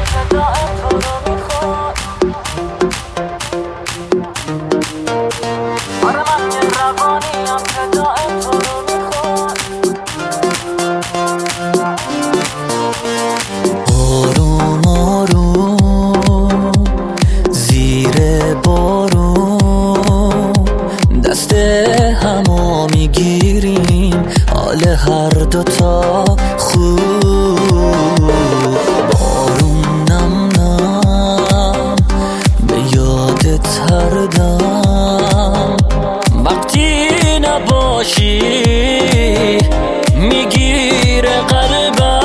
که دائم تو رو میخواد. آره من یه روانیم که دائم تو رو میخواد. آروم آروم زیر بارون دست همو میگیریم، حال هر دوتا خوب. بارون نم نم به یادت هر دم، وقتی نباشی میگیره قلبم.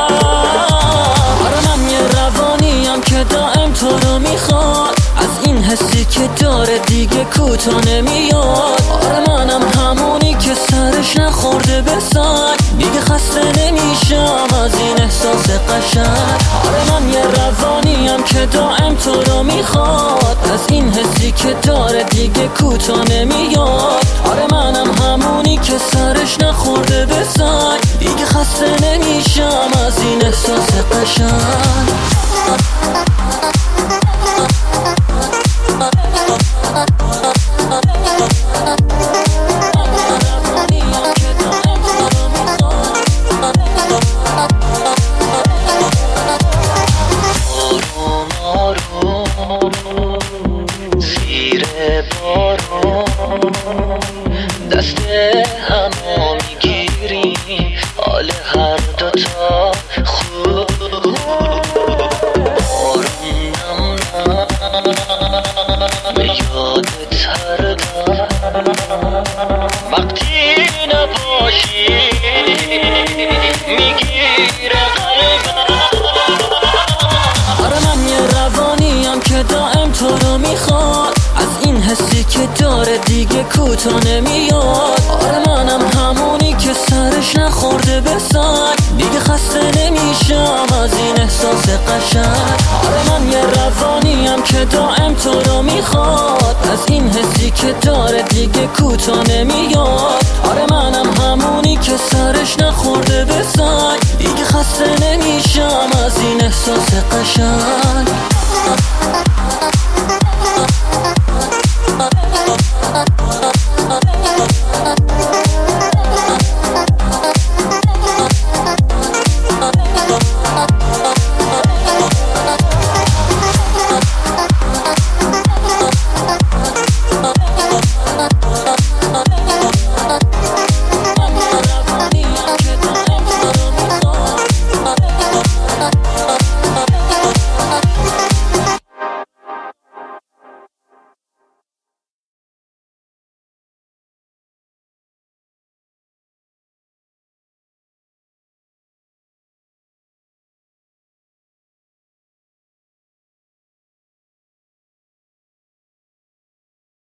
آره من یه روانیم که دائم تو رو میخواد، از این حسی که داره دیگه کوتا نمیاد. آره منم همونی که سرش نخورده به سنگ، دیگه خسته نمیشم از این احساس قشنگ. آره من یه روانیم که دائم تو رو میخواد، از این حسی که داره دیگه کوتا نمیاد. آره منم همونی که سرش نخورده به سنگ، دیگه خسته نمیشم از این احساس قشنگ. زیر بارون دست همو میگیریم، حال هر دوتا خوب. بارون نم نم به یادت هر دم، وقتی نباشی میگیره قلبم. آره من یه روانیم که دائم تو رو میخواد، از این حسی که داره دیگه کوتا نمیاد. آره منم همونی که سرش نخورده به سنگ، دیگه خسته نمیشم از این احساس قشنگ. آره من یه روانیم که دائم تو رو میخواد، از این حسی که داره دیگه کوتا نمیاد. آره منم همونی که سرش نخورده به سنگ، دیگه خسته نمیشم از این احساس قشنگ.